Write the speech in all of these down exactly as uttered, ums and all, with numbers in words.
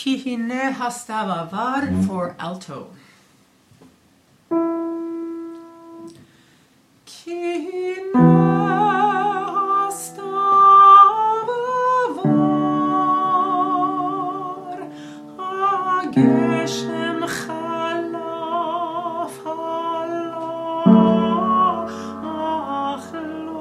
Ki hine hastab avar for alto. Ki hine hastab avar hageshem chalaf halach lo.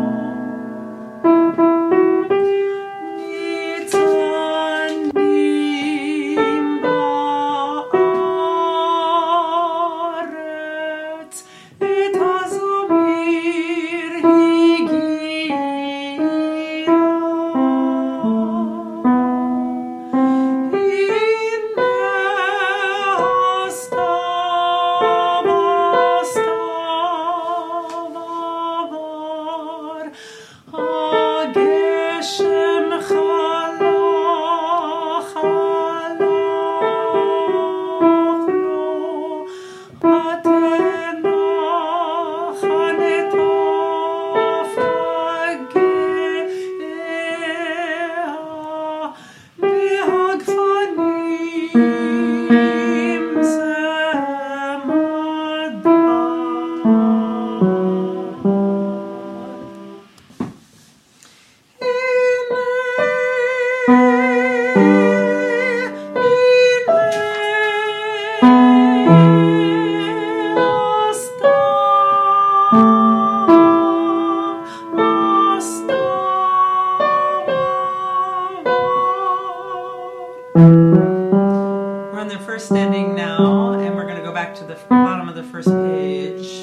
We're on the first ending now, and we're going to go back to the bottom of the first page.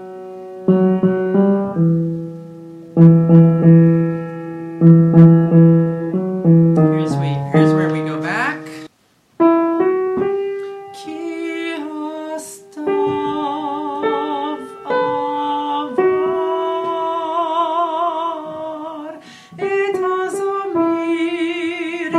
Here's, we, here's where we go back. Ki hastav avar et hazamir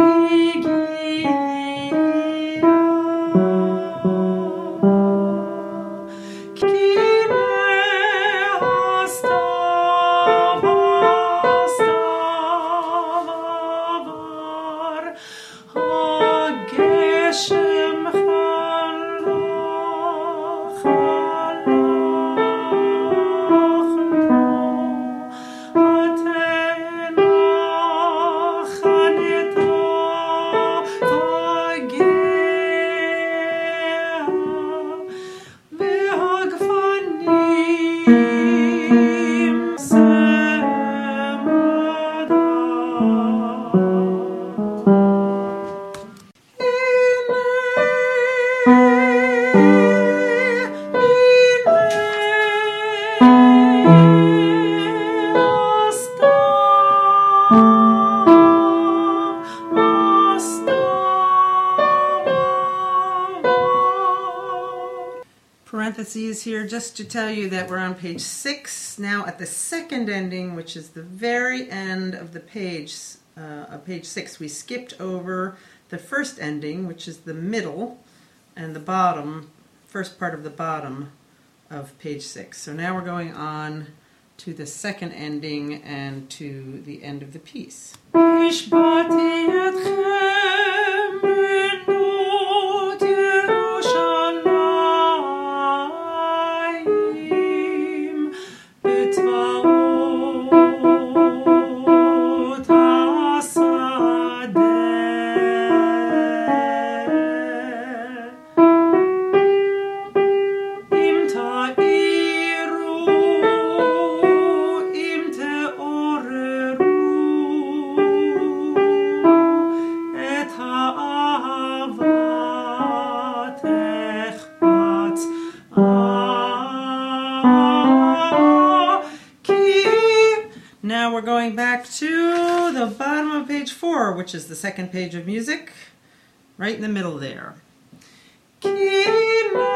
parentheses here just to tell you that we're on page six now at the second ending, which is the very end of the page, uh, of page six. We skipped over the first ending, which is the middle, and the bottom, first part of the bottom of page six. So now we're going on to the second ending and to the end of the piece. Now we're going back to the bottom of page four, which is the second page of music, right in the middle there.